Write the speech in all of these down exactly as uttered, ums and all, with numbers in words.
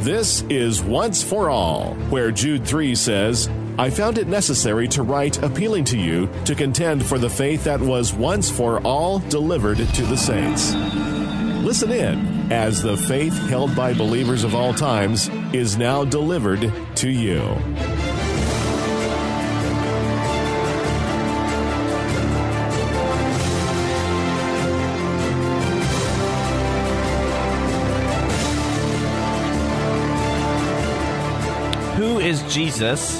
This is Once for All, where Jude three says, I found it necessary to write appealing to you to contend for the faith that was once for all delivered to the saints. Listen in as the faith held by believers of all times is now delivered to you. Who is Jesus,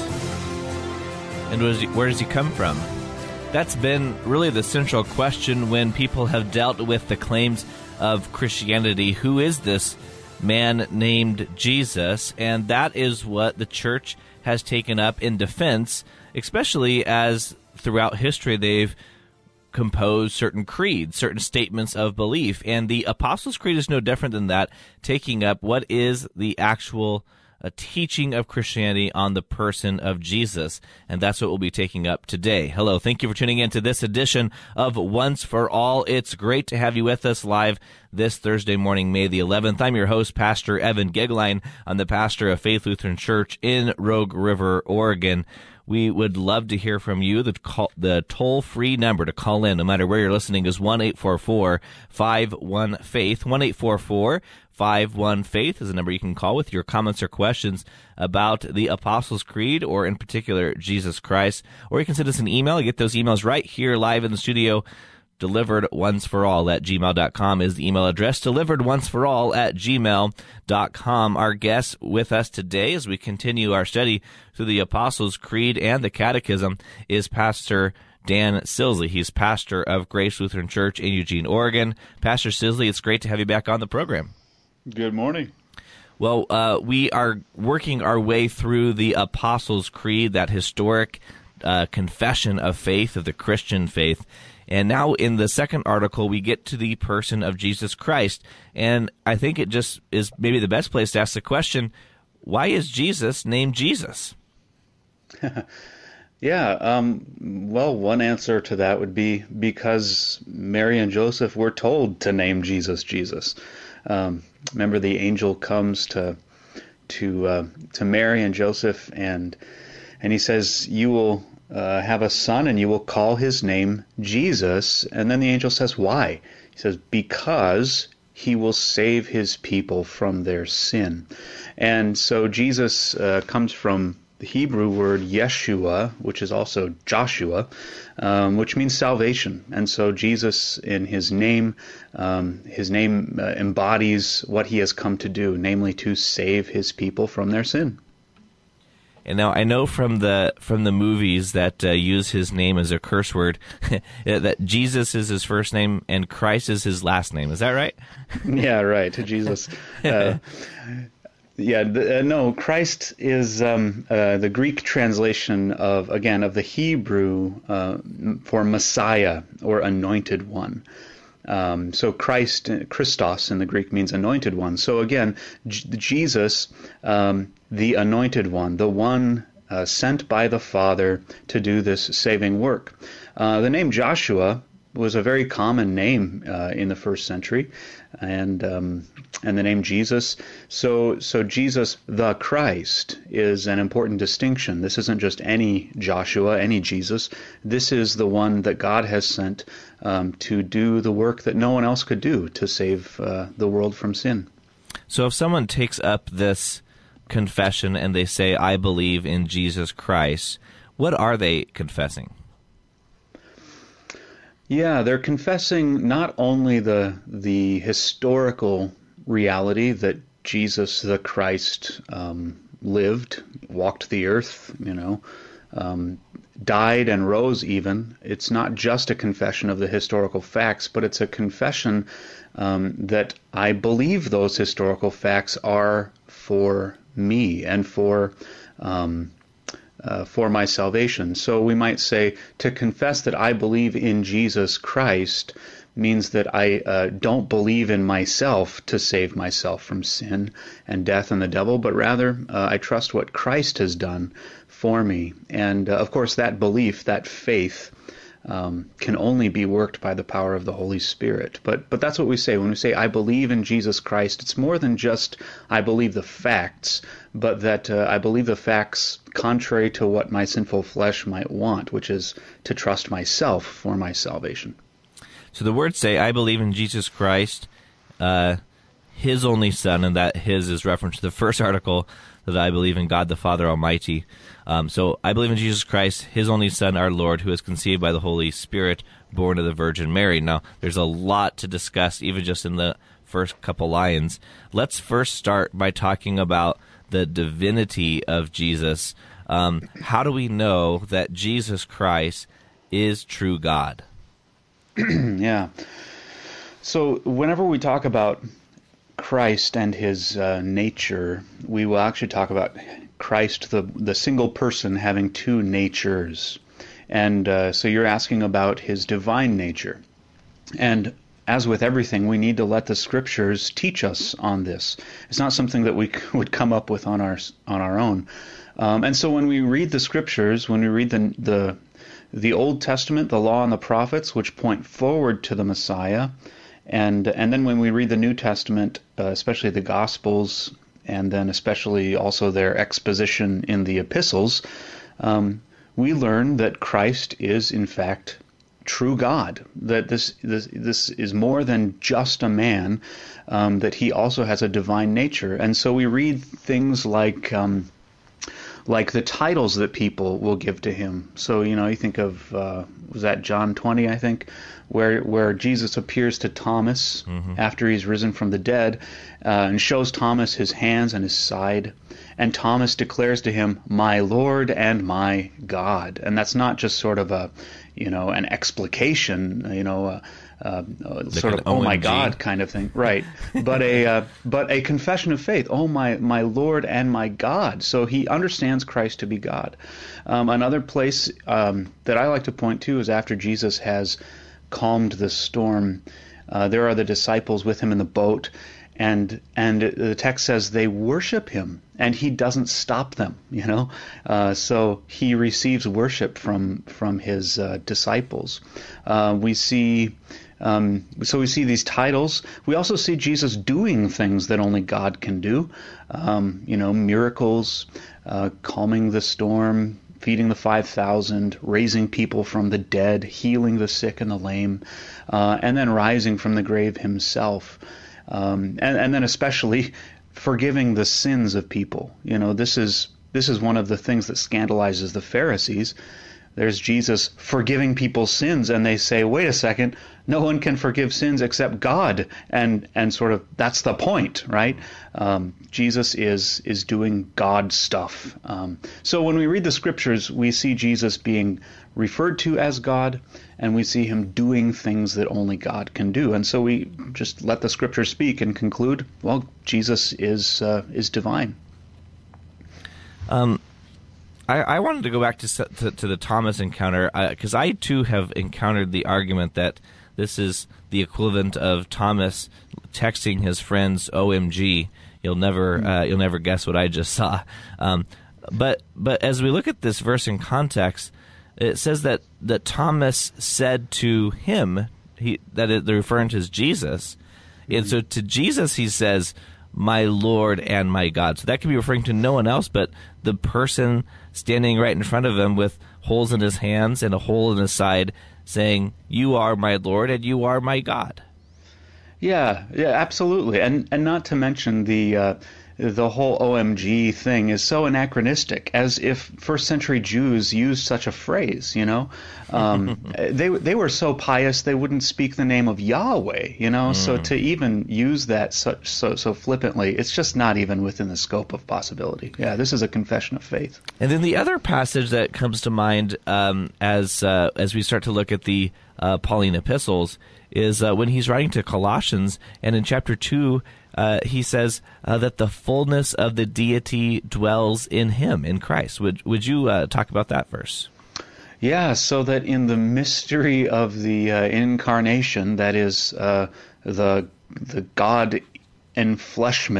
and where does he come from? That's been really the central question when people have dealt with the claims of Christianity. Who is this man named Jesus? And that is what the church has taken up in defense, especially as throughout history they've composed certain creeds, certain statements of belief. And the Apostles' Creed is no different than that, taking up what is the actual a teaching of Christianity on the person of Jesus, and that's what we'll be taking up today. Hello, thank you for tuning in to this edition of Once for All. It's great to have you with us live this Thursday morning, May the eleventh. I'm your host, Pastor Evan Gegline. I'm the pastor of Faith Lutheran Church in Rogue River, Oregon. We would love to hear from you. The call, the toll-free number to call in, no matter where you're listening, is one eight four four, five one, faith. one eight four four, five one, faith is a number you can call with your comments or questions about the Apostles' Creed, or in particular, Jesus Christ. Or you can send us an email. You get those emails right here live in the studio. Delivered once for all at gmail dot com is the email address. Delivered once for all at gmail dot com. Our guest with us today as we continue our study through the Apostles' Creed and the Catechism is Pastor Dan Silsley. He's pastor of Grace Lutheran Church in Eugene, Oregon. Pastor Silsley, it's great to have you back on the program. Good morning. Well, uh, we are working our way through the Apostles' Creed, that historic uh, confession of faith, of the Christian faith. And now in the second article, we get to the person of Jesus Christ. And I think it just is maybe the best place to ask the question, why is Jesus named Jesus? yeah, um, well, one answer to that would be because Mary and Joseph were told to name Jesus Jesus. Um, remember, the angel comes to to uh, to Mary and Joseph, and and he says, you will Uh, have a son, and you will call his name Jesus. And then the angel says, why? He says, because he will save his people from their sin. And so Jesus uh, comes from the Hebrew word Yeshua, which is also Joshua, um, which means salvation. And so Jesus, in his name, um, his name uh, embodies what he has come to do, namely to save his people from their sin. And now I know from the from the movies that uh, use his name as a curse word that Jesus is his first name and Christ is his last name. Is that right? Yeah, right. Jesus. Uh, yeah, the, uh, no. Christ is um, uh, the Greek translation of again of the Hebrew uh, for Messiah or Anointed One. Um, so Christ, Christos in the Greek means anointed one. So again, J- Jesus, um, the anointed one, the one uh, sent by the Father to do this saving work. Uh, the name Joshua was a very common name uh, in the first century, and um, and the name Jesus. So so Jesus the Christ is an important distinction. This isn't just any Joshua, any Jesus. This is the one that God has sent um, to do the work that no one else could do to save uh, the world from sin. So if someone takes up this confession and they say, I believe in Jesus Christ, what are they confessing? Yeah, they're confessing not only the the historical reality that Jesus the Christ um, lived, walked the earth, you know, um, died and rose even. It's not just a confession of the historical facts, but it's a confession um, that I believe those historical facts are for me and for um Uh, for my salvation. So we might say to confess that I believe in Jesus Christ means that I uh, don't believe in myself to save myself from sin and death and the devil, but rather uh, I trust what Christ has done for me. And uh, of course that belief, that faith, um, can only be worked by the power of the Holy Spirit. But but that's what we say when we say I believe in Jesus Christ. It's more than just I believe the facts, but that uh, I believe the facts contrary to what my sinful flesh might want, which is to trust myself for my salvation. So the words say, I believe in Jesus Christ, uh, his only Son, and that his is reference to the first article, that I believe in God the Father Almighty. Um, so I believe in Jesus Christ, his only Son, our Lord, who is conceived by the Holy Spirit, born of the Virgin Mary. Now, there's a lot to discuss, even just in the first couple lines. Let's first start by talking about the divinity of Jesus. Um, how do we know that Jesus Christ is true God? Yeah. So whenever we talk about Christ and his uh, nature, we will actually talk about Christ, the the single person, having two natures. And uh, so you're asking about his divine nature. And as with everything, we need to let the Scriptures teach us on this. It's not something that we would come up with on our on our own. Um, and so when we read the Scriptures, when we read the the the Old Testament, the Law and the Prophets, which point forward to the Messiah, and and then when we read the New Testament, uh, especially the Gospels, and then especially also their exposition in the epistles, um, we learn that Christ is in fact true God, that this this this is more than just a man, um, that he also has a divine nature. And so we read things like um, like the titles that people will give to him. So, you know, you think of, uh, was that John twenty, I think, where where Jesus appears to Thomas mm-hmm. after he's risen from the dead, uh, and shows Thomas his hands and his side. And Thomas declares to him, "My Lord and my God." And that's not just sort of a, you know, an explication, you know, uh, uh, like sort of, oh my God kind of thing. Right. But a uh, but a confession of faith. Oh, my, my Lord and my God. So he understands Christ to be God. Um, another place um, that I like to point to is after Jesus has calmed the storm, uh, there are the disciples with him in the boat. And and the text says they worship him, and he doesn't stop them, you know. Uh, so he receives worship from from his uh, disciples. Uh, we see, um, so we see these titles. We also see Jesus doing things that only God can do. Um, you know, miracles, uh, calming the storm, feeding the five thousand, raising people from the dead, healing the sick and the lame, uh, and then rising from the grave himself. Um, and, and then especially forgiving the sins of people. You know, this is this is one of the things that scandalizes the Pharisees. There's Jesus forgiving people's sins, and they say, wait a second, no one can forgive sins except God. And and sort of that's the point, right? Um, Jesus is is doing God stuff. Um, so when we read the Scriptures, we see Jesus being referred to as God, and we see him doing things that only God can do. And so we just let the Scriptures speak and conclude, well, Jesus is uh, is divine. Um. I, I wanted to go back to, to, to the Thomas encounter, because uh, I, too, have encountered the argument that this is the equivalent of Thomas texting his friends, O M G, you'll never uh, you'll never guess what I just saw. Um, but but as we look at this verse in context, it says that, that Thomas said to him, he, that it, they're referring to as Jesus, mm-hmm. and so to Jesus he says, my Lord and my God. So that could be referring to no one else but the person standing right in front of him with holes in his hands and a hole in his side, saying, you are my Lord and you are my God. Yeah, yeah, absolutely. And and not to mention the uh, the whole O M G thing is so anachronistic, as if first century Jews used such a phrase, you know. Um, they they were so pious they wouldn't speak the name of Yahweh, you know. Mm. So to even use that such so so flippantly, it's just not even within the scope of possibility. Yeah, this is a confession of faith. And then the other passage that comes to mind um, as uh, as we start to look at the uh, Pauline epistles is uh, when he's writing to Colossians, and in chapter two, uh, he says uh, that the fullness of the deity dwells in him, in Christ. Would would you uh, talk about that verse? Yeah, so that in the mystery of the uh, incarnation, that is uh, the the God enfleshment,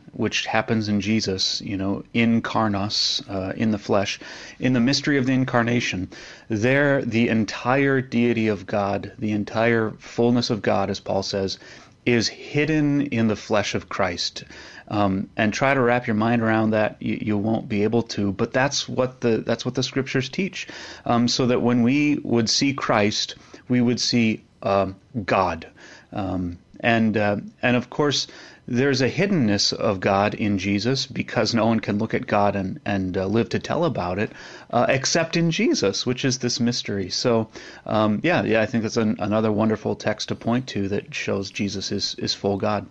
which happens in Jesus, you know, incarnos, uh, in the flesh, in the mystery of the incarnation, there the entire deity of God, the entire fullness of God, as Paul says, is hidden in the flesh of Christ. Um, and try to wrap your mind around that, you, you won't be able to. But that's what the that's what the Scriptures teach. Um, so that when we would see Christ, we would see um, God. Um, and uh, and of course, there's a hiddenness of God in Jesus, because no one can look at God and and uh, live to tell about it, uh, except in Jesus, which is this mystery. So, um, yeah, yeah, I think that's an, another wonderful text to point to that shows Jesus is is full God.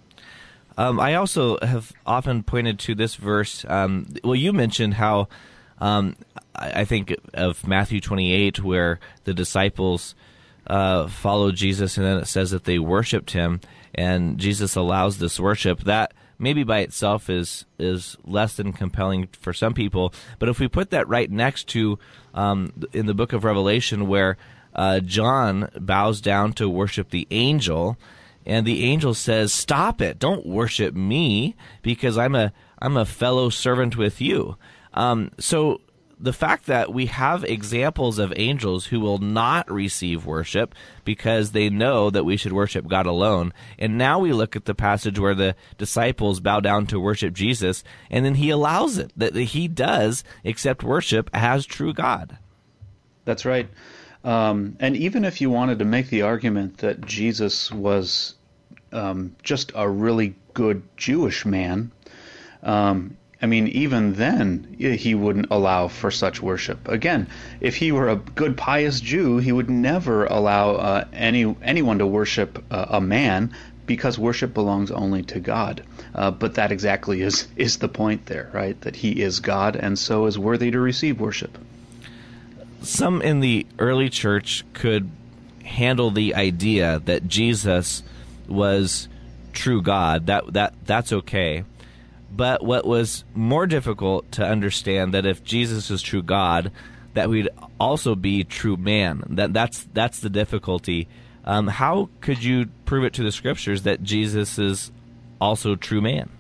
Um, I also have often pointed to this verse. Um, well, you mentioned how um, I, I think of Matthew twenty-eight, where the disciples uh, followed Jesus, and then it says that they worshipped him, and Jesus allows this worship. That maybe by itself is is less than compelling for some people, but if we put that right next to um, in the book of Revelation, where uh, John bows down to worship the angel. And the angel says, "Stop it! Don't worship me, because I'm a I'm a fellow servant with you." Um, so the fact that we have examples of angels who will not receive worship because they know that we should worship God alone, and now we look at the passage where the disciples bow down to worship Jesus, and then he allows it, that he does accept worship as true God. That's right. Um, and even if you wanted to make the argument that Jesus was um, just a really good Jewish man, um, I mean, even then, he wouldn't allow for such worship. Again, if he were a good, pious Jew, he would never allow uh, any anyone to worship uh, a man, because worship belongs only to God. Uh, but that exactly is, is the point there, right? That he is God, and so is worthy to receive worship. Some in the early church could handle the idea that Jesus was true God. That that that's okay. But what was more difficult to understand, that if Jesus is true God, that we'd also be true man. That that's that's the difficulty. Um, how could you prove it to the Scriptures that Jesus is also true man?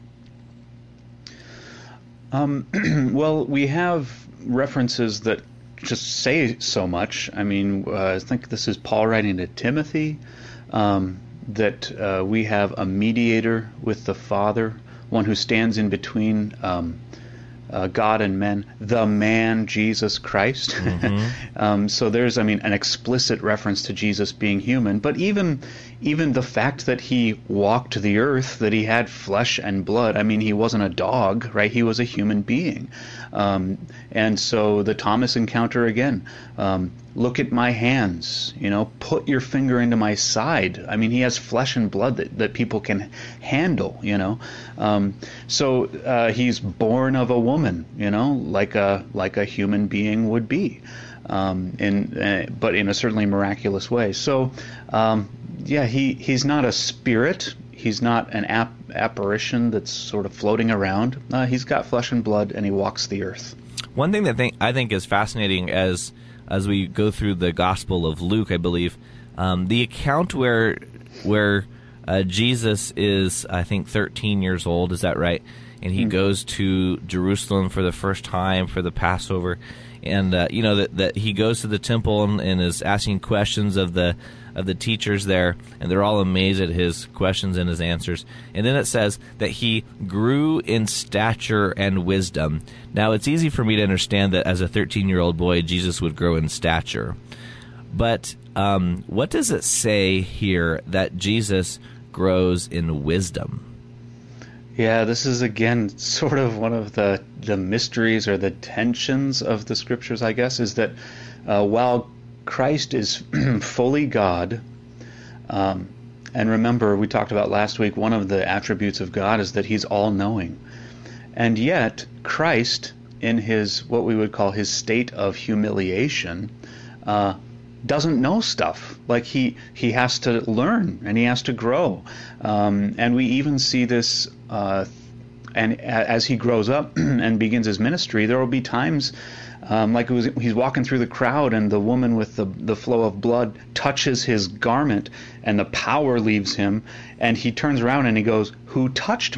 Um, well, we have references that just say so much. I mean, uh, I think this is Paul writing to Timothy, um, that uh, we have a mediator with the Father, one who stands in between um, uh, God and men, the man Jesus Christ. Mm-hmm. um, so there's, I mean, an explicit reference to Jesus being human, but even even the fact that he walked the earth, that he had flesh and blood. I mean, he wasn't a dog, right? He was a human being. Um, and so the Thomas encounter again, um, look at my hands, you know, put your finger into my side. I mean, he has flesh and blood that, that people can handle, you know. Um, so uh, he's born of a woman, you know, like a like a human being would be, um, in uh, but in a certainly miraculous way. So um, yeah, he he's not a spirit. He's not an ap- apparition that's sort of floating around. Uh, he's got flesh and blood, and he walks the earth. One thing that think, I think is fascinating as as we go through the Gospel of Luke, I believe, um, the account where where uh, Jesus is, I think, thirteen years old. Is that right? And he mm-hmm. goes to Jerusalem for the first time for the Passover, and uh, you know that that he goes to the temple and, and is asking questions of the. of the teachers there, and they're all amazed at his questions and his answers. And then it says that he grew in stature and wisdom. Now, it's easy for me to understand that as a thirteen-year-old boy, Jesus would grow in stature. But um, what does it say here that Jesus grows in wisdom? Yeah, this is, again, sort of one of the, the mysteries or the tensions of the Scriptures, I guess, is that uh, while Christ is fully God, um, and remember, we talked about last week, one of the attributes of God is that he's all-knowing. And yet, Christ, in his, what we would call his state of humiliation, uh, doesn't know stuff. Like, he, he has to learn, and he has to grow. Um, and we even see this, uh, and as he grows up and begins his ministry, there will be times Um, like it was, he's walking through the crowd, and the woman with the, the flow of blood touches his garment, and the power leaves him, and he turns around and he goes, "Who touched me?"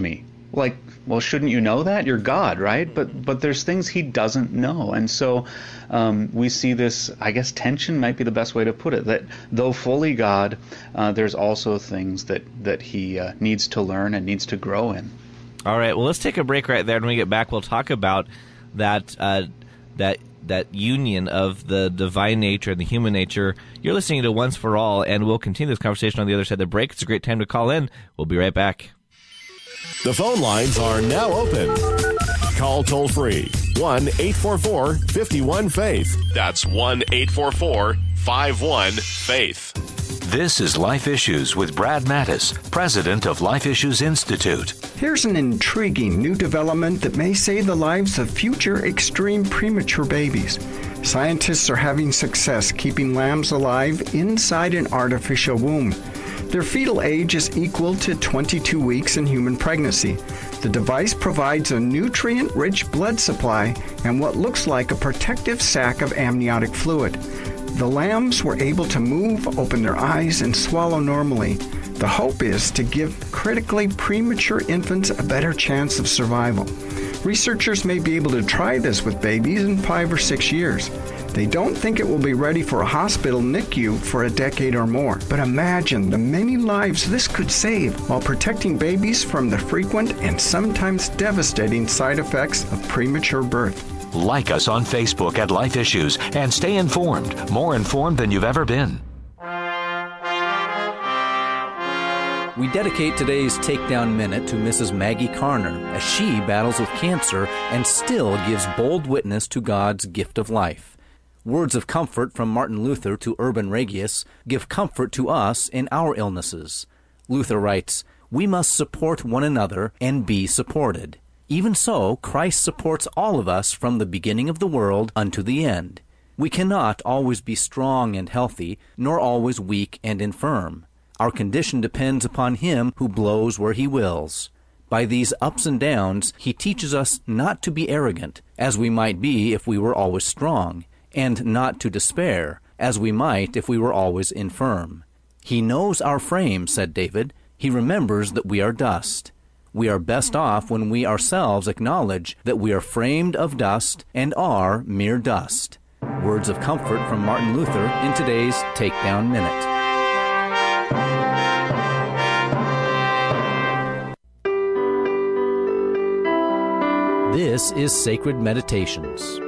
like, well, shouldn't you know that? You're God, right? But but there's things he doesn't know. And so um, we see this, I guess tension might be the best way to put it, that though fully God, uh, there's also things that, that he uh, needs to learn and needs to grow in. All right, well, let's take a break right there. When we get back, we'll talk about that uh, that that union of the divine nature and the human nature. You're listening to Once for All, and we'll continue this conversation on the other side of the break. It's a great time to call in. We'll be right back. The phone lines are now open. Call toll-free, one eight four four, five one, faith. That's one eight four four, five one, faith. This is Life Issues with Brad Mattis, president of Life Issues Institute. Here's an intriguing new development that may save the lives of future extreme premature babies. Scientists are having success keeping lambs alive inside an artificial womb. Their fetal age is equal to twenty-two weeks in human pregnancy. The device provides a nutrient-rich blood supply and what looks like a protective sac of amniotic fluid. The lambs were able to move, open their eyes, and swallow normally. The hope is to give critically premature infants a better chance of survival. Researchers may be able to try this with babies in five or six years. They don't think it will be ready for a hospital N I C U for a decade or more. But imagine the many lives this could save while protecting babies from the frequent and sometimes devastating side effects of premature birth. Like us on Facebook at Life Issues and stay informed, more informed than you've ever been. We dedicate today's Takedown Minute to Missus Maggie Carner as she battles with cancer and still gives bold witness to God's gift of life. Words of comfort from Martin Luther to Urban Regius give comfort to us in our illnesses. Luther writes, "We must support one another and be supported. Even so, Christ supports all of us from the beginning of the world unto the end. We cannot always be strong and healthy, nor always weak and infirm. Our condition depends upon Him who blows where He wills. By these ups and downs, He teaches us not to be arrogant, as we might be if we were always strong, and not to despair, as we might if we were always infirm. He knows our frame," said David. "He remembers that we are dust. We are best off when we ourselves acknowledge that we are framed of dust and are mere dust." Words of comfort from Martin Luther in today's Takedown Minute. This is Sacred Meditations.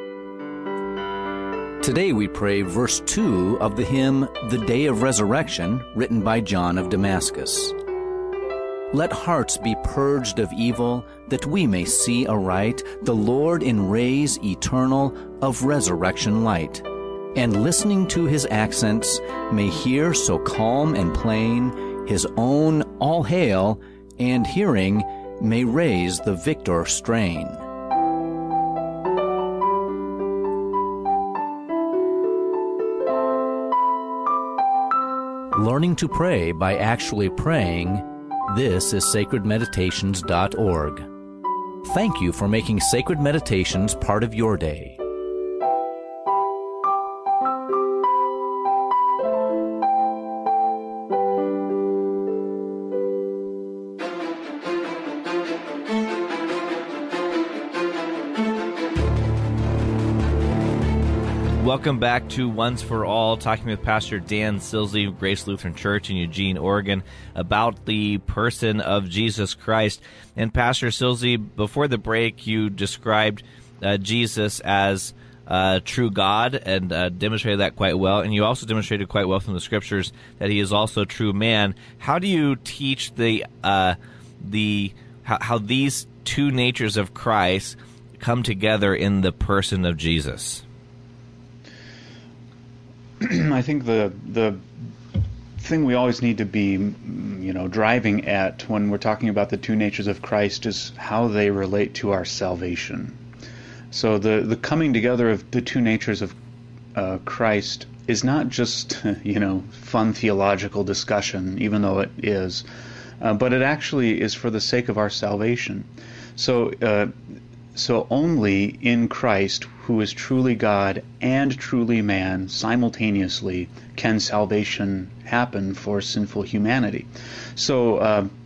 Today we pray verse two of the hymn, "The Day of Resurrection," written by John of Damascus. Let hearts be purged of evil, that we may see aright the Lord in rays eternal of resurrection light. And listening to His accents, may hear so calm and plain His own all hail, and hearing, may raise the victor strain. Learning to pray by actually praying. This is sacred meditations dot org. Thank you for making Sacred Meditations part of your day. Welcome back to Once for All, talking with Pastor Dan Silsey, Grace Lutheran Church in Eugene, Oregon, about the person of Jesus Christ. And Pastor Silsey, before the break, you described uh, Jesus as uh, true God and uh, demonstrated that quite well. And you also demonstrated quite well from the Scriptures that He is also true man. How do you teach the uh, the how, how these two natures of Christ come together in the person of Jesus? I think the the thing we always need to be, you know, driving at when we're talking about the two natures of Christ is how they relate to our salvation. So the the coming together of the two natures of uh, Christ is not just, you know, fun theological discussion, even though it is, uh, but it actually is for the sake of our salvation. So. Uh, So only in Christ, who is truly God and truly man, simultaneously can salvation happen for sinful humanity. So uh,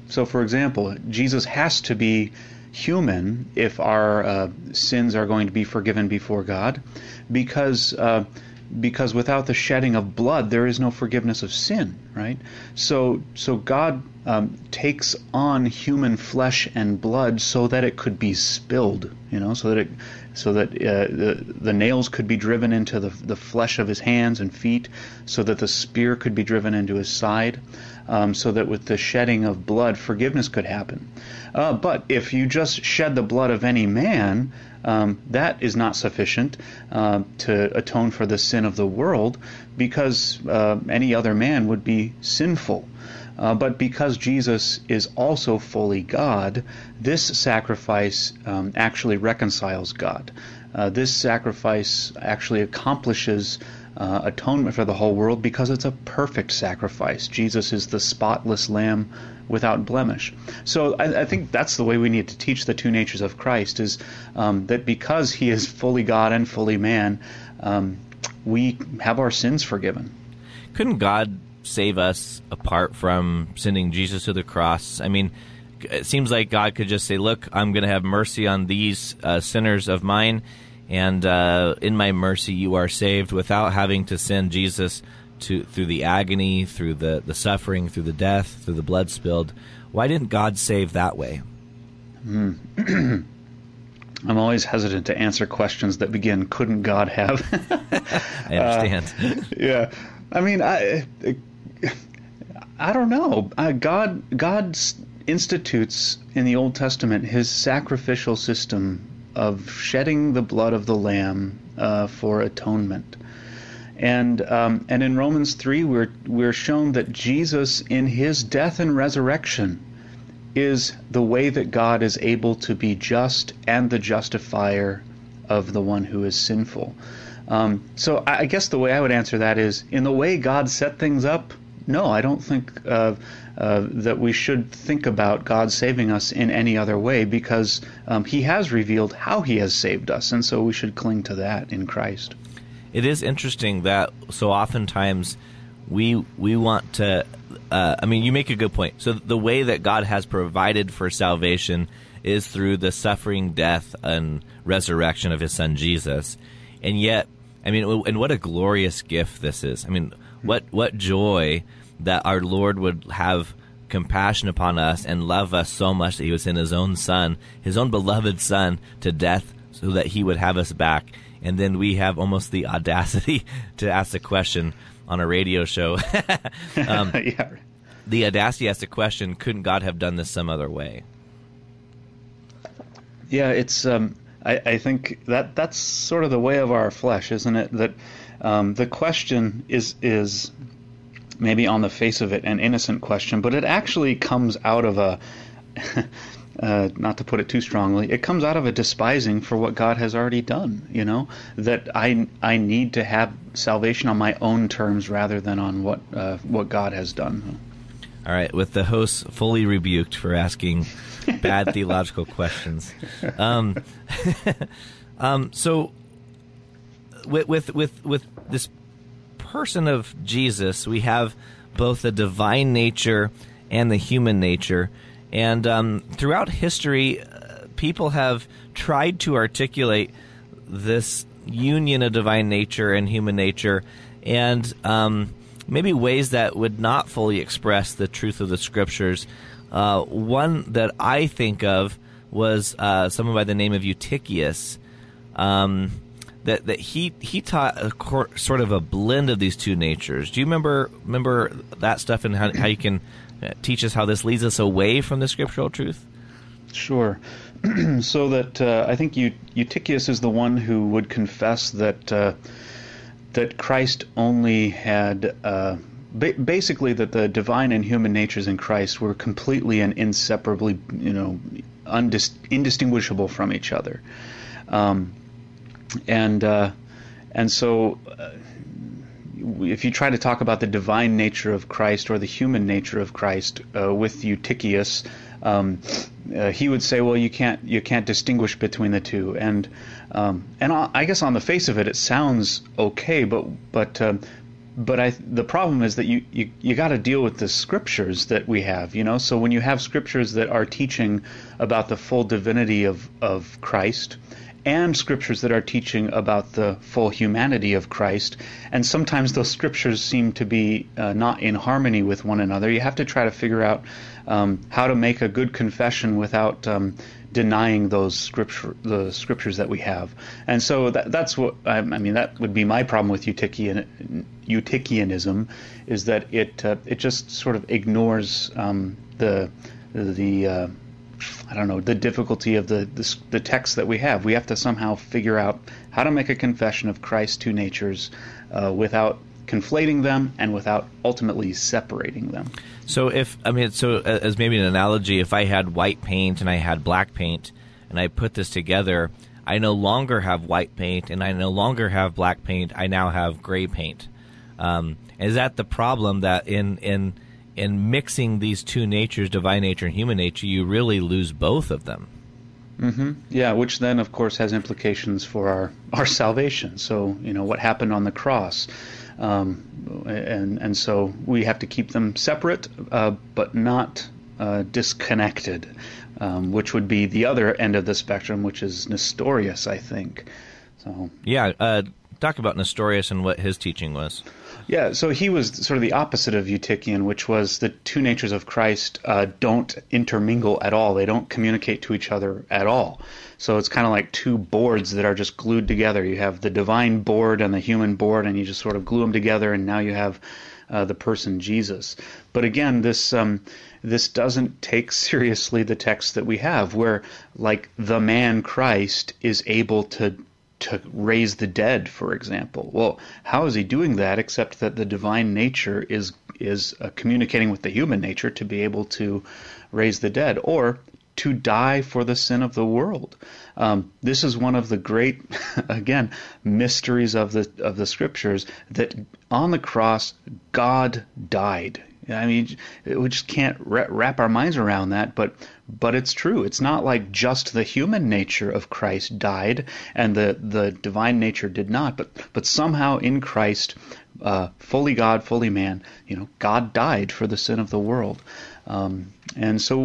so, for example, Jesus has to be human if our uh, sins are going to be forgiven before God, because uh, because without the shedding of blood, there is no forgiveness of sin, right? So, so God um, takes on human flesh and blood so that it could be spilled, you know, so that it, so that uh, the the nails could be driven into the the flesh of his hands and feet, so that the spear could be driven into his side, um, so that with the shedding of blood, forgiveness could happen. Uh, but if you just shed the blood of any man, Um, that is not sufficient uh, to atone for the sin of the world, because uh, any other man would be sinful. Uh, but because Jesus is also fully God, this sacrifice um, actually reconciles God. Uh, this sacrifice actually accomplishes uh, atonement for the whole world, because it's a perfect sacrifice. Jesus is the spotless Lamb without blemish. So I, I think that's the way we need to teach the two natures of Christ, is um, that because he is fully God and fully man, um, we have our sins forgiven. Couldn't God save us apart from sending Jesus to the cross? I mean, it seems like God could just say, look, I'm going to have mercy on these uh, sinners of mine, and uh, in my mercy you are saved, without having to send Jesus to through the agony, through the, the suffering, through the death, through the blood spilled. Why didn't God save that way? Mm. I'm always hesitant to answer questions that begin, couldn't God have? I understand. Uh, yeah. I mean, I I don't know. Uh, God, God institutes in the Old Testament his sacrificial system of shedding the blood of the Lamb uh, for atonement. And um, and in Romans three, we're we're shown that Jesus, in his death and resurrection, is the way that God is able to be just and the justifier of the one who is sinful. Um, so I, I guess the way I would answer that is, in the way God set things up, no, I don't think uh, uh, that we should think about God saving us in any other way, because um, he has revealed how he has saved us, and so we should cling to that in Christ. It is interesting that so oftentimes we we want to, uh, I mean, you make a good point. So the way that God has provided for salvation is through the suffering, death, and resurrection of his son Jesus. And yet, I mean, and what a glorious gift this is. I mean, what what joy that our Lord would have compassion upon us and love us so much that he would send his own son, his own beloved son, to death so that he would have us back. And then we have almost the audacity to ask the question on a radio show. um, yeah. The audacity to ask the question, couldn't God have done this some other way? Yeah, it's. Um, I, I think that that's sort of the way of our flesh, isn't it? That um, the question is is maybe on the face of it an innocent question, but it actually comes out of a. Uh, not to put it too strongly, it comes out of a despising for what God has already done, you know, that I I need to have salvation on my own terms rather than on what uh, what God has done. All right, with the host fully rebuked for asking bad theological questions. Um, um, so with, with, with, with this person of Jesus, we have both the divine nature and the human nature. And um, throughout history, uh, people have tried to articulate this union of divine nature and human nature, and um, maybe ways that would not fully express the truth of the Scriptures. Uh, one that I think of was uh, someone by the name of Eutychius. Um, that that he he taught a cor- sort of a blend of these two natures. Do you remember remember that stuff, and how, how you can teach us how this leads us away from the scriptural truth? Sure. So that uh, I think Eutychius is the one who would confess that uh, that Christ only had uh, ba- basically that the divine and human natures in Christ were completely and inseparably, you know, undis- indistinguishable from each other, um, and uh, and so. Uh, If you try to talk about the divine nature of Christ or the human nature of Christ uh, with Eutychius, um, uh, he would say, "Well, you can't you can't distinguish between the two." And um, and I guess on the face of it, it sounds okay, but but uh, but I, the problem is that you, you, you got to deal with the scriptures that we have, you know. So when you have scriptures that are teaching about the full divinity of, of Christ, and scriptures that are teaching about the full humanity of Christ, and sometimes those scriptures seem to be uh, not in harmony with one another, you have to try to figure out um, how to make a good confession without um, denying those scripture, the scriptures that we have. And so that, that's what I, I mean. That would be my problem with Eutychian, Eutychianism, is that it uh, it just sort of ignores um, the the uh, I don't know the difficulty of the, the the text that we have. We have to somehow figure out how to make a confession of Christ's two natures uh, without conflating them and without ultimately separating them. So if, I mean, so as maybe an analogy, if I had white paint and I had black paint and I put this together, I no longer have white paint and I no longer have black paint, I now have gray paint. Um, is that the problem, that in, in, in mixing these two natures, divine nature and human nature, you really lose both of them? Mm-hmm. Yeah, which then, of course, has implications for our, our salvation. So, you know, what happened on the cross. Um, and and so we have to keep them separate, uh, but not uh, disconnected, um, which would be the other end of the spectrum, which is Nestorius, I think. So yeah, uh, talk about Nestorius and what his teaching was. Yeah, so he was sort of the opposite of Eutychian, which was the two natures of Christ uh, don't intermingle at all. They don't communicate to each other at all. So it's kind of like two boards that are just glued together. You have the divine board and the human board, and you just sort of glue them together, and now you have uh, the person Jesus. But again, this um, this doesn't take seriously the text that we have, where like the man Christ is able to to raise the dead, for example. Well, how is he doing that except that the divine nature is is uh, communicating with the human nature to be able to raise the dead, or to die for the sin of the world? Um, this is one of the great, again, mysteries of the of the scriptures, that on the cross God died. I mean, we just can't wrap our minds around that, but but it's true. It's not like just the human nature of Christ died and the, the divine nature did not, but but somehow in Christ, uh, fully God, fully man, you know, God died for the sin of the world. Um, and so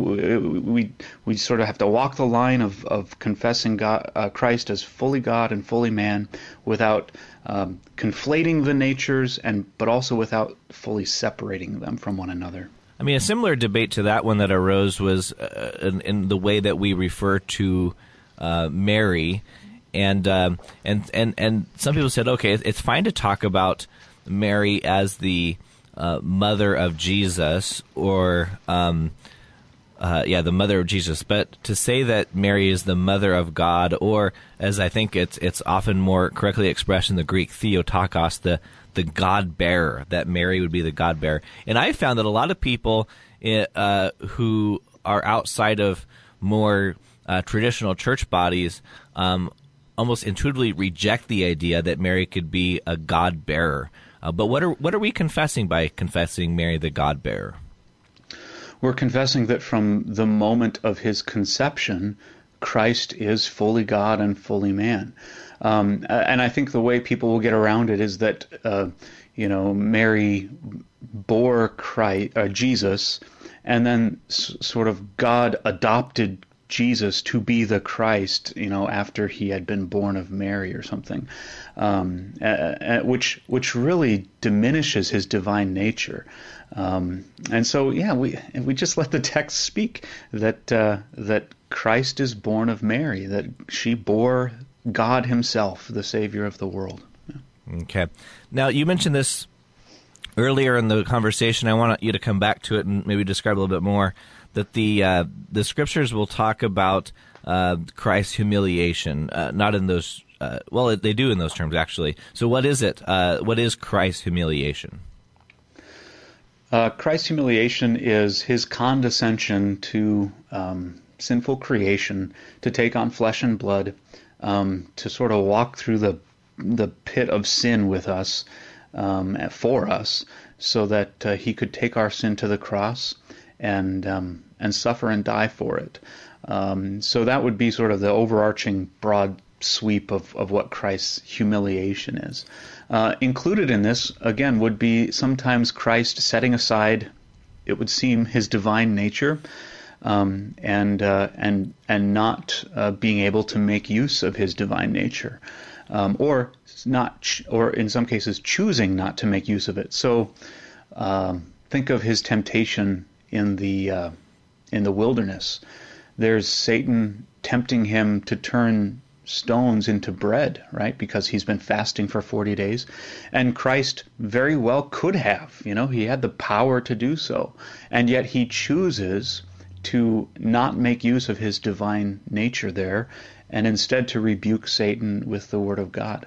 we we sort of have to walk the line of, of confessing God, uh, Christ as fully God and fully man, without um, conflating the natures, and but also without fully separating them from one another. I mean, a similar debate to that one that arose was uh, in, in the way that we refer to uh, Mary, and um, and and and some people said, okay, it's fine to talk about Mary as the Uh, mother of Jesus, or um, uh, yeah, the mother of Jesus. But to say that Mary is the mother of God, or as I think it's it's often more correctly expressed in the Greek, Theotokos, the the God bearer, that Mary would be the God bearer. And I found that a lot of people uh, who are outside of more uh, traditional church bodies um, almost intuitively reject the idea that Mary could be a God bearer. Uh, but what are what are we confessing by confessing Mary the God-bearer? We're confessing that from the moment of his conception, Christ is fully God and fully man. Um, and I think the way people will get around it is that, uh, you know, Mary bore Christ, uh, Jesus, and then s- sort of God adopted Jesus to be the Christ, you know, after he had been born of Mary or something, um, uh, which which really diminishes his divine nature. Um, and so, yeah, we we just let the text speak that uh, that Christ is born of Mary, that she bore God himself, the Savior of the world. Yeah. Okay. Now, you mentioned this earlier in the conversation. I want you to come back to it and maybe describe a little bit more. That the uh, the scriptures will talk about uh, Christ's humiliation, uh, not in those. Uh, well, they do in those terms, actually. So, what is it? Uh, what is Christ's humiliation? Uh, Christ's humiliation is his condescension to um, sinful creation, to take on flesh and blood, um, to sort of walk through the the pit of sin with us, um, for us, so that uh, he could take our sin to the cross and um, and suffer and die for it. Um, so that would be sort of the overarching broad sweep of, of what Christ's humiliation is. Uh, included in this, again, would be sometimes Christ setting aside, it would seem, his divine nature, um, and uh, and and not uh, being able to make use of his divine nature, um, or not, ch- or in some cases choosing not to make use of it. So um, think of his temptation in the uh, in the wilderness. There's Satan tempting him to turn stones into bread, right? Because he's been fasting for forty days. And Christ very well could have, you know, he had the power to do so. And yet he chooses to not make use of his divine nature there, and instead to rebuke Satan with the word of God.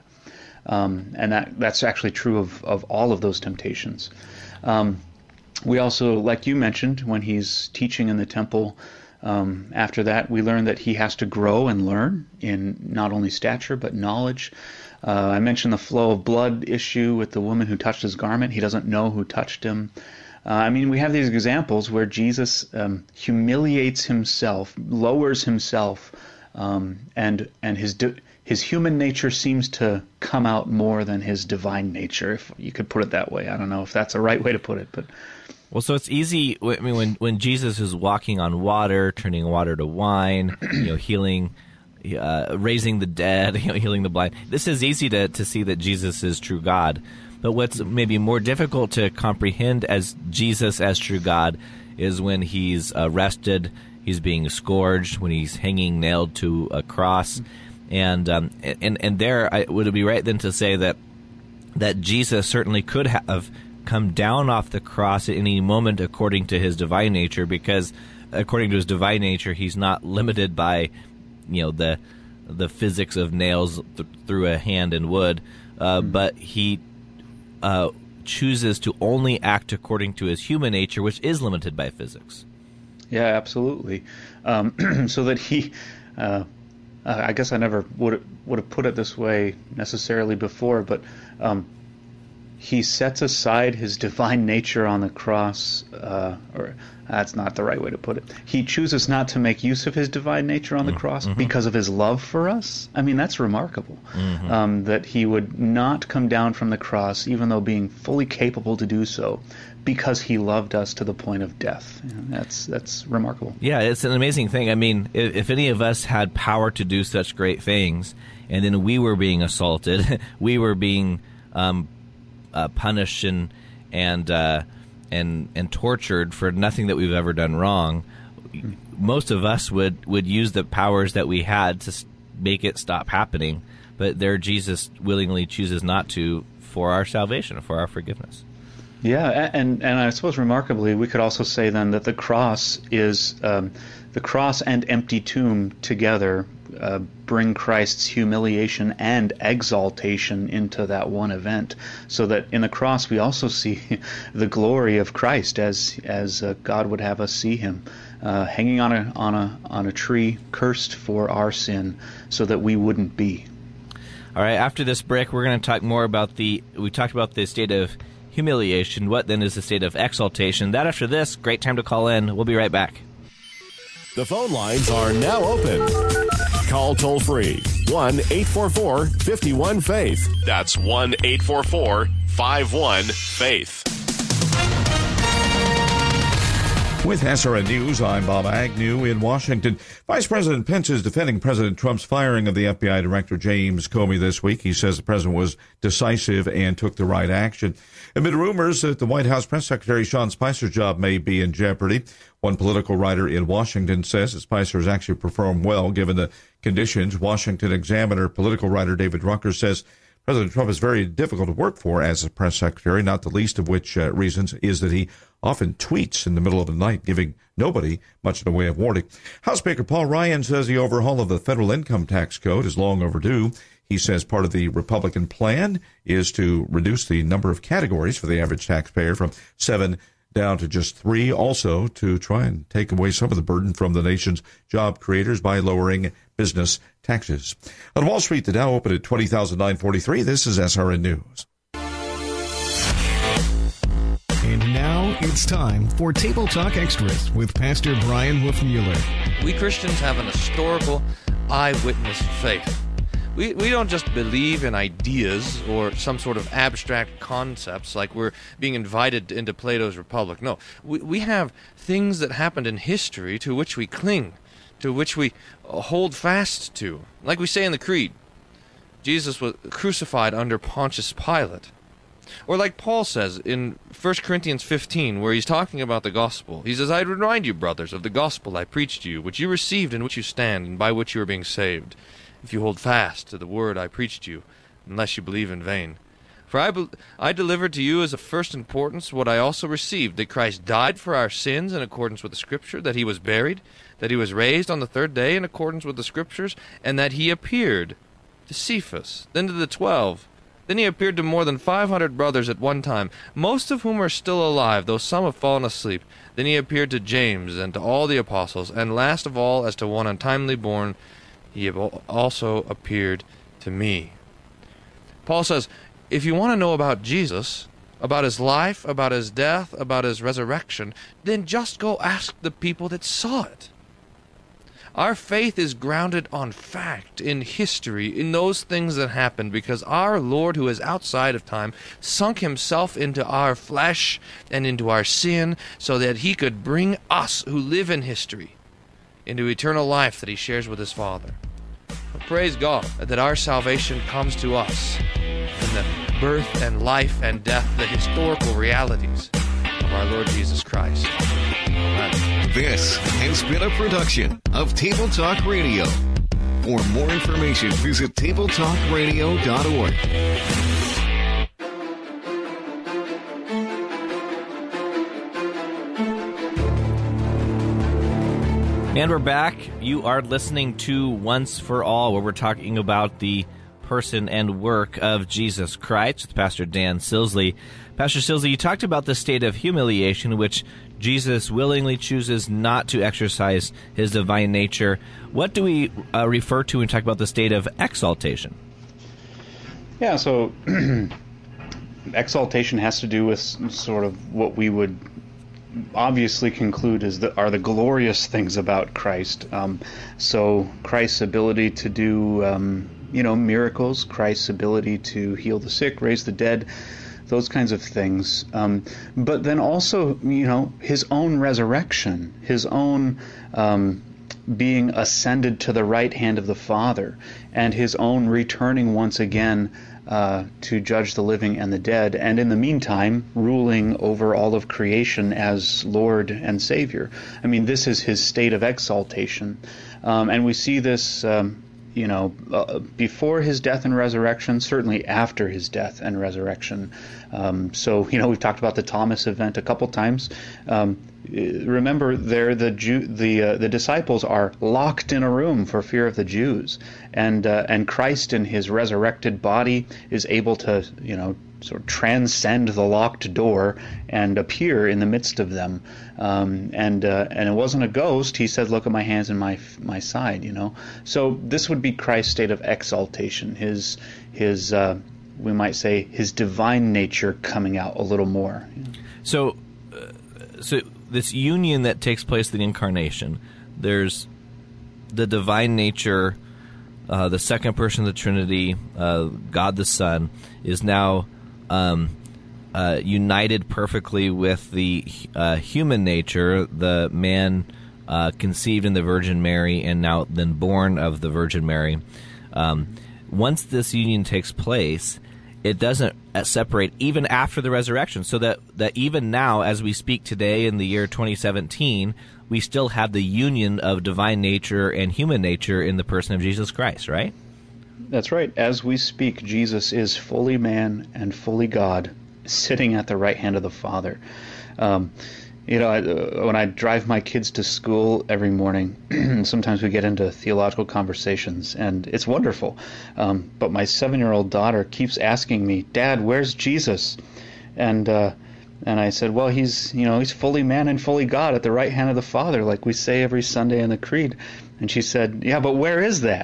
Um, and that that's actually true of, of all of those temptations. Um, we also, like you mentioned, when he's teaching in the temple, Um, after that, we learn that he has to grow and learn in not only stature but knowledge. Uh, I mentioned the flow of blood issue with the woman who touched his garment. He doesn't know who touched him. Uh, I mean, we have these examples where Jesus um, humiliates himself, lowers himself, um, and and his di- his human nature seems to come out more than his divine nature, if you could put it that way. I don't know if that's a right way to put it, but. Well, so it's easy. I mean, when when Jesus is walking on water, turning water to wine, you know, healing, uh, raising the dead, you know, healing the blind. This is easy to to see that Jesus is true God. But what's maybe more difficult to comprehend as Jesus as true God is when he's arrested, he's being scourged, when he's hanging nailed to a cross, and um, and and there, I, would it be right then to say that that Jesus certainly could have come down off the cross at any moment according to his divine nature, because according to his divine nature, he's not limited by, you know, the the physics of nails th- through a hand in wood, uh, mm-hmm. but he uh, chooses to only act according to his human nature, which is limited by physics. Yeah, absolutely. Um, so that he, uh, uh, I guess I never would would have put it this way necessarily before, but um, he sets aside his divine nature on the cross, uh, or that's not the right way to put it. He chooses not to make use of his divine nature on the cross mm-hmm. because of his love for us. I mean, that's remarkable, mm-hmm. um, that he would not come down from the cross, even though being fully capable to do so, because he loved us to the point of death. You know, that's that's remarkable. Yeah, it's an amazing thing. I mean, if, if any of us had power to do such great things, and then we were being assaulted, we were being um, uh, punished and and uh, and and tortured for nothing that we've ever done wrong, mm-hmm. most of us would, would use the powers that we had to make it stop happening. But there, Jesus willingly chooses not to for our salvation, for our forgiveness. Yeah, and and I suppose remarkably, we could also say then that the cross is um, the cross and empty tomb together uh, bring Christ's humiliation and exaltation into that one event. So that in the cross we also see the glory of Christ as as uh, God would have us see him, uh, hanging on a on a on a tree, cursed for our sin, so that we wouldn't be. All right. After this break, we're going to talk more about the. We talked about the state of humiliation. What then is the state of exaltation? That after this, great time to call in. We'll be right back. The phone lines are now open. Call toll free one eight four four, five one, faith. That's one eight four four, five one, faith. With S R N News, I'm Bob Agnew in Washington. Vice President Pence is defending President Trump's firing of the F B I Director James Comey this week. He says the president was decisive and took the right action. Amid rumors that the White House Press Secretary Sean Spicer's job may be in jeopardy, one political writer in Washington says that Spicer has actually performed well given the conditions. Washington Examiner political writer David Rucker says President Trump is very difficult to work for as a press secretary, not the least of which uh, reasons is that he often tweets in the middle of the night, giving nobody much in the way of warning. House Speaker Paul Ryan says the overhaul of the federal income tax code is long overdue. He says part of the Republican plan is to reduce the number of categories for the average taxpayer from seven down to just three, also to try and take away some of the burden from the nation's job creators by lowering business taxes. On Wall Street, the Dow opened at twenty thousand nine hundred forty-three. This is S R N News. And now it's time for Table Talk Extras with Pastor Brian Wolfmueller. We Christians have an historical eyewitness faith. we, we don't just believe in ideas or some sort of abstract concepts like we're being invited into Plato's Republic. No, we, we have things that happened in history to which we cling, to which we hold fast to. Like we say in the Creed, Jesus was crucified under Pontius Pilate. Or like Paul says in First Corinthians fifteen, where he's talking about the gospel. He says, I remind you, brothers, of the gospel I preached to you, which you received, in which you stand, and by which you are being saved, if you hold fast to the word I preached to you, unless you believe in vain. For I, be- I delivered to you as of first importance what I also received, that Christ died for our sins in accordance with the Scripture, that he was buried, that he was raised on the third day in accordance with the Scriptures, and that he appeared to Cephas, then to the twelve. Then he appeared to more than five hundred brothers at one time, most of whom are still alive, though some have fallen asleep. Then he appeared to James and to all the apostles, and last of all, as to one untimely born, he also appeared to me. Paul says, if you want to know about Jesus, about his life, about his death, about his resurrection, then just go ask the people that saw it. Our faith is grounded on fact, in history, in those things that happened, because our Lord, who is outside of time, sunk himself into our flesh and into our sin so that he could bring us, who live in history, into eternal life that he shares with his Father. But praise God that our salvation comes to us in the birth and life and death, the historical realities of our Lord Jesus Christ. Amen. This has been a production of Table Talk Radio. For more information, visit table talk radio dot org. And we're back. You are listening to Once for All, where we're talking about the person and work of Jesus Christ with Pastor Dan Silsley. Pastor Silsley, you talked about the state of humiliation, which Jesus willingly chooses not to exercise his divine nature. What do we uh, refer to when we talk about the state of exaltation? Yeah, so exaltation has to do with sort of what we would obviously conclude is that are the glorious things about Christ. Um, so Christ's ability to do, um, you know, miracles, Christ's ability to heal the sick, raise the dead, those kinds of things. Um, but then also, you know, his own resurrection, his own um, being ascended to the right hand of the Father, and his own returning once again uh, to judge the living and the dead, and in the meantime, ruling over all of creation as Lord and Savior. I mean, this is his state of exaltation. Um, and we see this um, you know, uh, before his death and resurrection, certainly after his death and resurrection. Um, so, you know, we've talked about the Thomas event a couple times. Um, remember, there the Jew, the uh, the disciples are locked in a room for fear of the Jews, and uh, and Christ in his resurrected body is able to, you know, sort of transcend the locked door and appear in the midst of them. Um, and uh, and it wasn't a ghost. He said, "Look at my hands and my my side." You know. So this would be Christ's state of exaltation. His his uh, we might say his divine nature coming out a little more. So, uh, so this union that takes place in the incarnation. There's the divine nature. Uh, the second person of the Trinity, uh, God the Son, is now um, uh, united perfectly with the uh, human nature, the man uh, conceived in the Virgin Mary and now then born of the Virgin Mary. Um, once this union takes place, it doesn't separate even after the resurrection, so that, that even now, as we speak today in the year twenty seventeen, we still have the union of divine nature and human nature in the person of Jesus Christ, right? That's right. As we speak, Jesus is fully man and fully God, sitting at the right hand of the Father. Um, you know, I, uh, when I drive my kids to school every morning, sometimes we get into theological conversations, and it's wonderful. Um, but my seven-year-old daughter keeps asking me, "Dad, where's Jesus?" And uh, and I said, "Well, he's you know he's fully man and fully God at the right hand of the Father, like we say every Sunday in the Creed." And she said, "Yeah, but where is that?"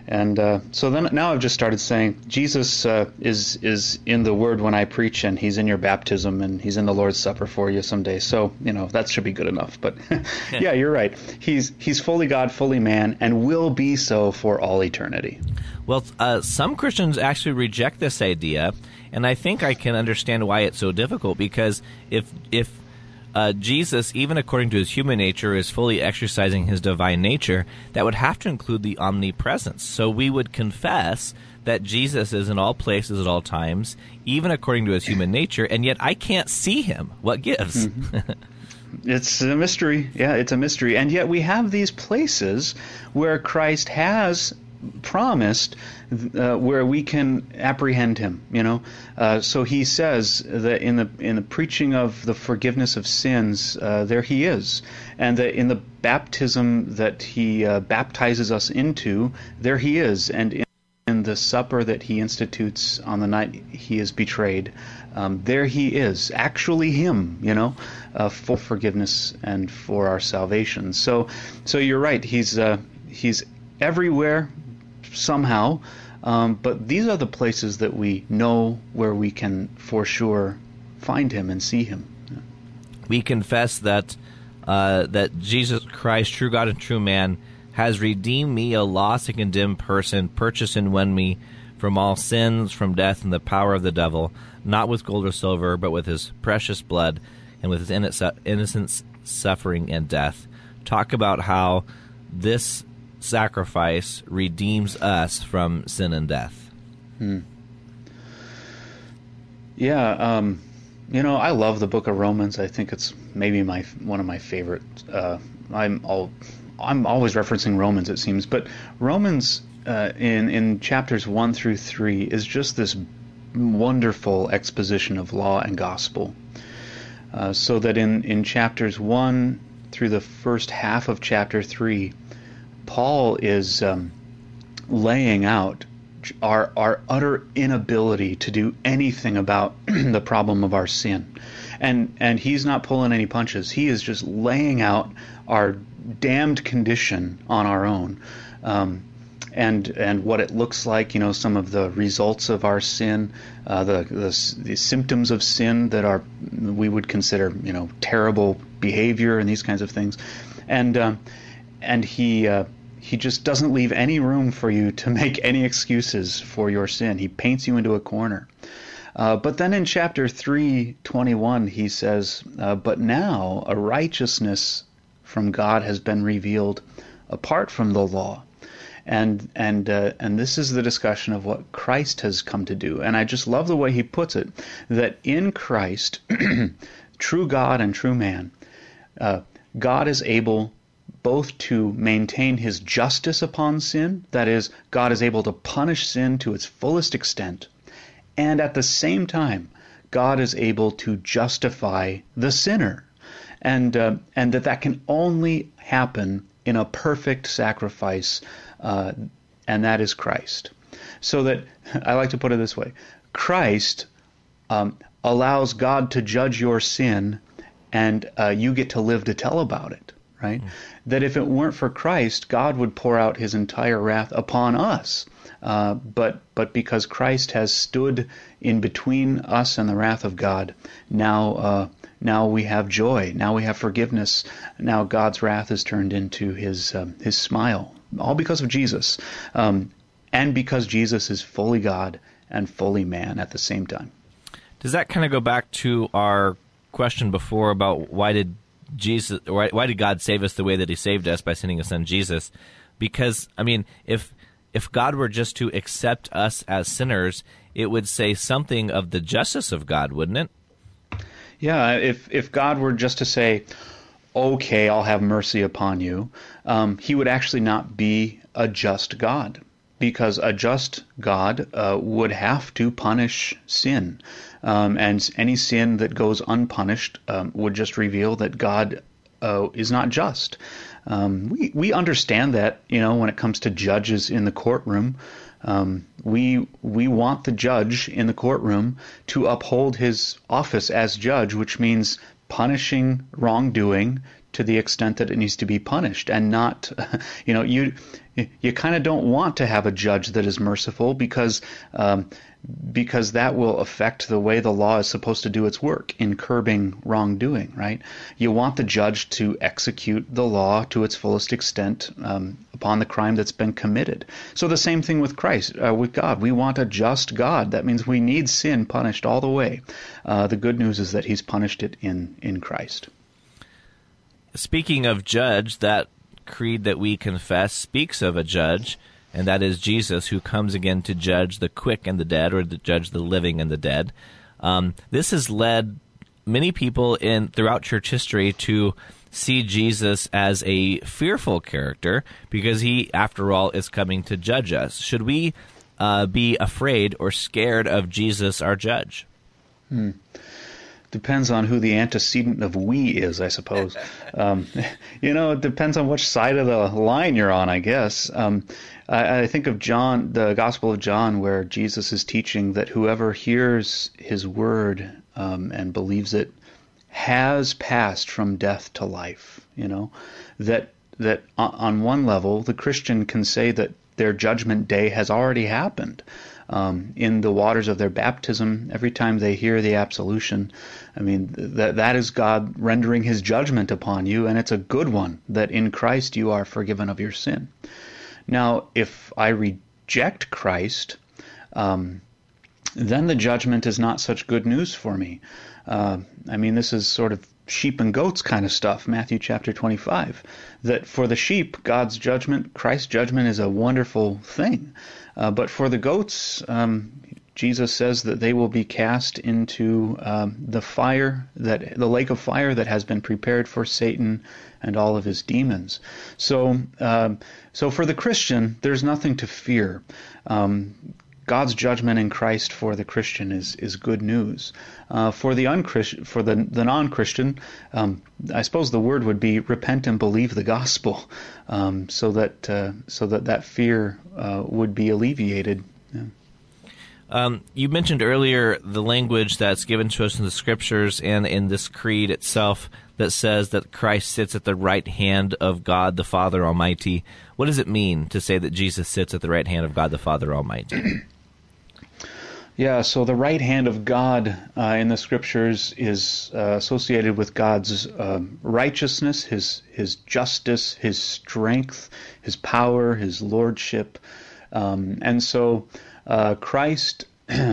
And uh, so then now I've just started saying Jesus uh, is is in the Word when I preach, and He's in your baptism, and He's in the Lord's Supper for you someday. So you know that should be good enough. But yeah, you're right. He's He's fully God, fully man, and will be so for all eternity. Well, uh, some Christians actually reject this idea, and I think I can understand why it's so difficult. Because if if Uh, Jesus, even according to his human nature, is fully exercising his divine nature, that would have to include the omnipresence. So we would confess that Jesus is in all places at all times, even according to his human nature, and yet I can't see him. What gives? Mm-hmm. It's a mystery. Yeah, it's a mystery. And yet we have these places where Christ has promised uh, where we can apprehend him, you know. Uh, so he says that in the in the preaching of the forgiveness of sins, uh, there he is, and that in the baptism that he uh, baptizes us into, there he is, and in, in the supper that he institutes on the night he is betrayed, um, there he is, actually him, you know, uh, for forgiveness and for our salvation. So, so you're right. He's uh, he's everywhere somehow, um, but these are the places that we know where we can for sure find him and see him. Yeah. We confess that uh, that Jesus Christ, true God and true man, has redeemed me, a lost and condemned person, purchased and won me from all sins, from death and the power of the devil, not with gold or silver, but with his precious blood and with his innocent suffering and death. Talk about how this sacrifice redeems us from sin and death. Hmm. Yeah, um, you know, I love the Book of Romans. I think it's maybe my one of my favorite. Uh, I'm all, I'm always referencing Romans, it seems, but Romans uh, in in chapters one through three is just this wonderful exposition of law and gospel. Uh, so that in in chapters one through the first half of chapter three, Paul is um, laying out our our utter inability to do anything about the problem of our sin, and and he's not pulling any punches. He is just laying out our damned condition on our own, um, and and what it looks like. You know, some of the results of our sin, uh, the, the the symptoms of sin that are we would consider, you know, terrible behavior and these kinds of things, and. Um, And he uh, he just doesn't leave any room for you to make any excuses for your sin. He paints you into a corner. Uh, but then in chapter three twenty-one, he says, uh, but now a righteousness from God has been revealed apart from the law. And and uh, and this is the discussion of what Christ has come to do. And I just love the way he puts it, that in Christ, true God and true man, uh, God is able both to maintain his justice upon sin, that is, God is able to punish sin to its fullest extent, and at the same time, God is able to justify the sinner, and uh, and that that can only happen in a perfect sacrifice, uh, and that is Christ. So that, I like to put it this way, Christ um, allows God to judge your sin, and uh, you get to live to tell about it. Right? Mm. That if it weren't for Christ, God would pour out his entire wrath upon us. Uh, but but because Christ has stood in between us and the wrath of God, now uh, now we have joy. Now we have forgiveness. Now God's wrath is turned into his um, his smile. All because of Jesus, um, and because Jesus is fully God and fully man at the same time. Does that kind of go back to our question before about why did Jesus, why, why did God save us the way that he saved us by sending his son Jesus? Because, I mean, if if God were just to accept us as sinners, it would say something of the justice of God, wouldn't it? Yeah, if if God were just to say, okay, I'll have mercy upon you, um, he would actually not be a just God, because a just God uh, would have to punish sin. Um, and any sin that goes unpunished um, would just reveal that God uh, is not just. Um, we we understand that, you know, when it comes to judges in the courtroom, um, we we want the judge in the courtroom to uphold his office as judge, which means punishing wrongdoing to the extent that it needs to be punished, and not, you know, you you kind of don't want to have a judge that is merciful, because um, because that will affect the way the law is supposed to do its work in curbing wrongdoing, right? You want the judge to execute the law to its fullest extent um, upon the crime that's been committed. So the same thing with Christ, uh, with God. We want a just God. That means we need sin punished all the way. Uh, the good news is that he's punished it in, in Christ. Speaking of judge, that creed that we confess speaks of a judge, and that is Jesus, who comes again to judge the quick and the dead, or to judge the living and the dead. Um, this has led many people in throughout church history to see Jesus as a fearful character, because he, after all, is coming to judge us. Should we uh, be afraid or scared of Jesus, our judge? Hmm. Depends on who the antecedent of we is, I suppose. Um, you know, it depends on which side of the line you're on, I guess. Um, I, I think of John, the Gospel of John, where Jesus is teaching that whoever hears his word um, and believes it has passed from death to life. You know, that that on one level, the Christian can say that their judgment day has already happened. Um, in the waters of their baptism, every time they hear the absolution, I mean, that that is God rendering his judgment upon you, and it's a good one, that in Christ you are forgiven of your sin. Now, if I reject Christ, um, then the judgment is not such good news for me. Uh, I mean, this is sort of sheep and goats kind of stuff, Matthew chapter twenty-five, that for the sheep, God's judgment, Christ's judgment, is a wonderful thing. Uh, but for the goats, um, Jesus says that they will be cast into um, the fire, that the lake of fire that has been prepared for Satan and all of his demons. So, um, so for the Christian, there's nothing to fear. Um, God's judgment in Christ for the Christian is is good news. Uh, for the unchristian, for the the non-Christian, um, I suppose the word would be repent and believe the gospel, um, so that uh, so that that fear uh, would be alleviated. Yeah. Um, you mentioned earlier the language that's given to us in the Scriptures and in this creed itself that says that Christ sits at the right hand of God the Father Almighty. What does it mean to say that Jesus sits at the right hand of God the Father Almighty? Yeah, so the right hand of God uh, in the Scriptures is uh, associated with God's uh, righteousness, his his justice, his strength, his power, his lordship. Um, and so uh, Christ,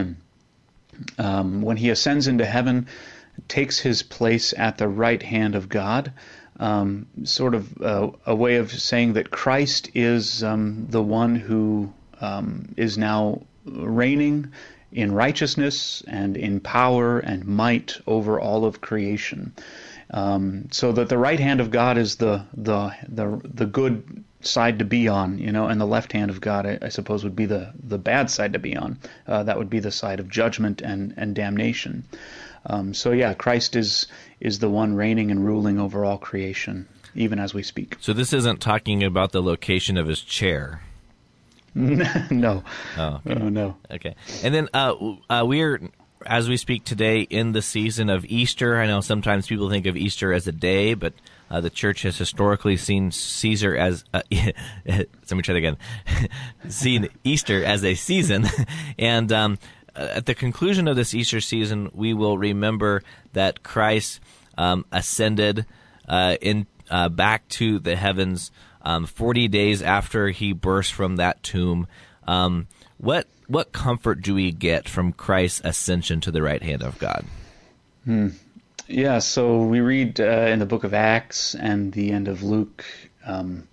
um, when he ascends into heaven, takes his place at the right hand of God, um, sort of uh, a way of saying that Christ is um, the one who um, is now reigning in righteousness and in power and might over all of creation. Um, so that the right hand of God is the the the the good side to be on, you know, and the left hand of God, I, I suppose, would be the the bad side to be on. Uh, that would be the side of judgment and and damnation. Um, so yeah, Christ is is the one reigning and ruling over all creation, even as we speak. So this isn't talking about the location of his chair. No. Oh, okay. Oh, no. Okay. And then uh, uh, we're, as we speak today, in the season of Easter. I know sometimes people think of Easter as a day, but uh, the church has historically seen Caesar as, uh, let me try that again, seen Easter as a season. And um, at the conclusion of this Easter season, we will remember that Christ um, ascended uh, in uh, back to the heavens Um, forty days after he burst from that tomb. Um, what what comfort do we get from Christ's ascension to the right hand of God? Hmm. Yeah, so we read uh, in the book of Acts and the end of Luke um,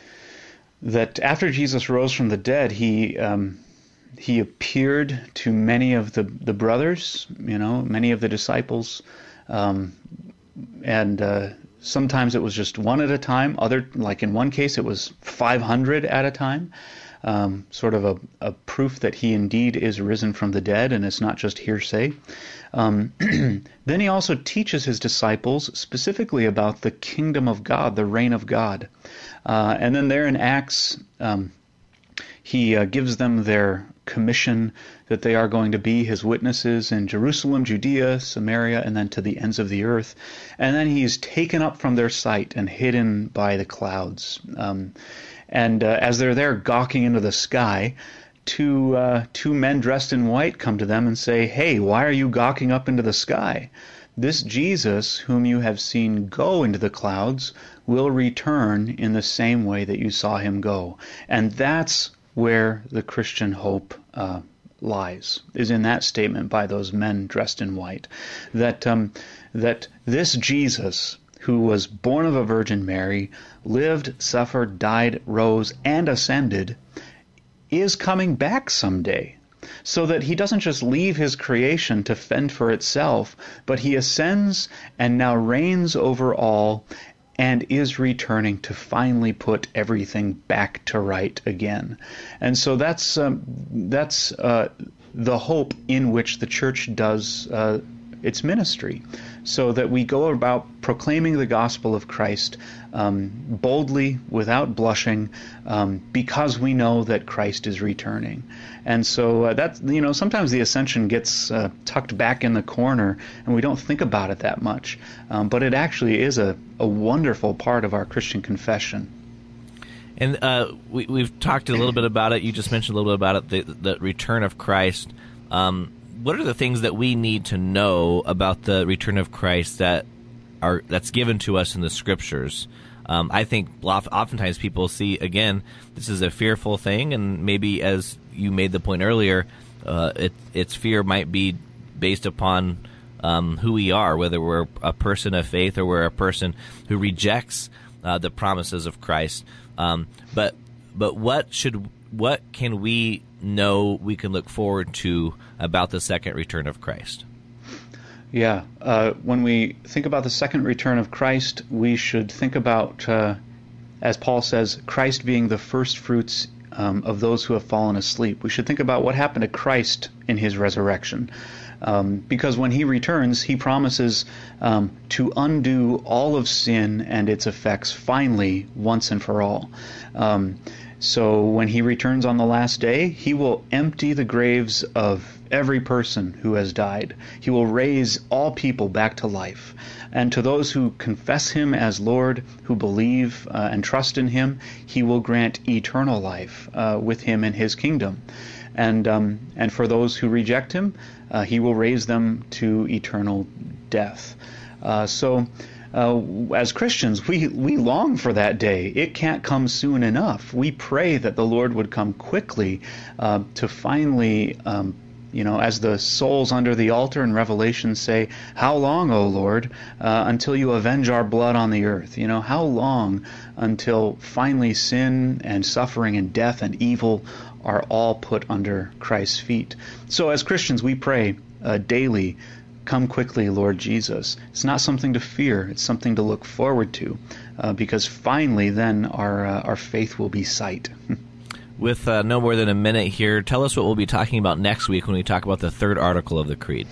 that after Jesus rose from the dead, he um, he appeared to many of the, the brothers, you know, many of the disciples, um, and uh, sometimes it was just one at a time. Other, like in one case, it was five hundred at a time. Um, sort of a, a proof that he indeed is risen from the dead, and it's not just hearsay. Um, then he also teaches his disciples specifically about the kingdom of God, the reign of God. Uh, and then there in Acts, um, he uh, gives them their commission that they are going to be his witnesses in Jerusalem, Judea, Samaria, and then to the ends of the earth. And then he's taken up from their sight and hidden by the clouds. Um, and uh, as they're there gawking into the sky, two, uh, two men dressed in white come to them and say, "Hey, why are you gawking up into the sky? This Jesus, whom you have seen go into the clouds, will return in the same way that you saw him go." And that's where the Christian hope uh, lies, is in that statement by those men dressed in white, that um, that this Jesus, who was born of a Virgin Mary, lived, suffered, died, rose, and ascended, is coming back someday. So that he doesn't just leave his creation to fend for itself, but he ascends and now reigns over all and is returning to finally put everything back to right again. And so that's um, that's uh, the hope in which the church does uh, its ministry, so that we go about proclaiming the gospel of Christ um, boldly, without blushing, um, because we know that Christ is returning. And so uh, that, you know, sometimes the ascension gets uh, tucked back in the corner, and we don't think about it that much. Um, but it actually is a, a wonderful part of our Christian confession. And uh, we, we've talked a little bit about it. You just mentioned a little bit about it, the, the return of Christ. Um, what are the things that we need to know about the return of Christ that are that's given to us in the Scriptures? Um, I think oftentimes people see, again, this is a fearful thing, and maybe, as you made the point earlier, uh, it, its fear might be based upon um, who we are, whether we're a person of faith or we're a person who rejects uh, the promises of Christ. Um, but but what should what can we know we can look forward to about the second return of Christ? Yeah, uh, when we think about the second return of Christ, we should think about, uh, as Paul says, Christ being the first fruits um, of those who have fallen asleep. We should think about what happened to Christ in his resurrection. Um, because when he returns, he promises um, to undo all of sin and its effects finally, once and for all. Um, so when he returns on the last day, he will empty the graves of every person who has died. He will raise all people back to life. And to those who confess him as Lord, who believe uh, and trust in him, he will grant eternal life uh, with him in his kingdom. And um, and for those who reject him, uh, he will raise them to eternal death. Uh, so uh, as Christians, we, we long for that day. It can't come soon enough. We pray that the Lord would come quickly uh, to finally, um, you know, as the souls under the altar in Revelation say, "How long, O Lord, uh, until you avenge our blood on the earth?" You know, how long until finally sin and suffering and death and evil are all put under Christ's feet. So as Christians, we pray uh, daily, "Come quickly, Lord Jesus." It's not something to fear. It's something to look forward to, uh, because finally then our uh, our faith will be sight. With uh, no more than a minute here, tell us what we'll be talking about next week when we talk about the third article of the Creed.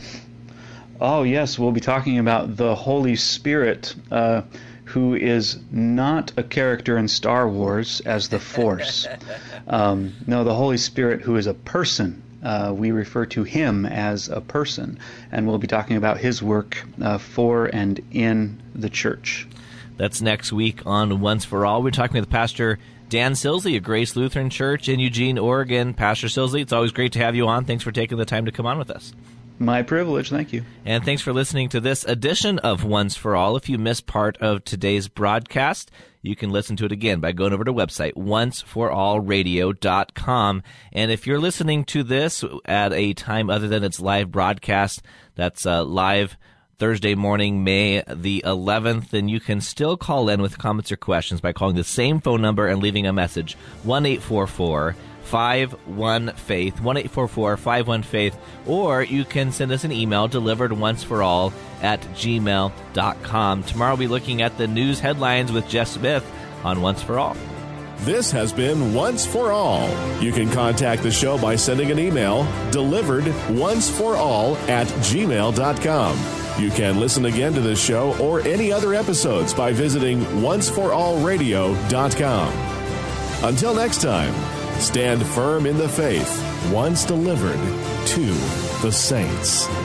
Oh, yes, we'll be talking about the Holy Spirit, uh, who is not a character in Star Wars as the Force. Um, no, the Holy Spirit, who is a person. Uh, we refer to him as a person, and we'll be talking about his work uh, for and in the church. That's next week on Once for All. We're talking with Pastor Dan Silsley of Grace Lutheran Church in Eugene, Oregon. Pastor Silsley, it's always great to have you on. Thanks for taking the time to come on with us. My privilege. Thank you. And thanks for listening to this edition of Once for All. If you missed part of today's broadcast, you can listen to it again by going over to our website, once for all radio dot com. And if you're listening to this at a time other than its live broadcast, that's uh, live Thursday morning, May the eleventh, then you can still call in with comments or questions by calling the same phone number and leaving a message, one eight four four, five one, faith, one eight four four, five one, faith, or you can send us an email, delivered once for all at gmail dot com. Tomorrow we'll be looking at the news headlines with Jeff Smith on Once for All. This has been Once for All. You can contact the show by sending an email, delivered once for all at gmail dot com. You can listen again to this show or any other episodes by visiting once for all radio dot com. Until next time, Stand firm in the faith once delivered to the saints.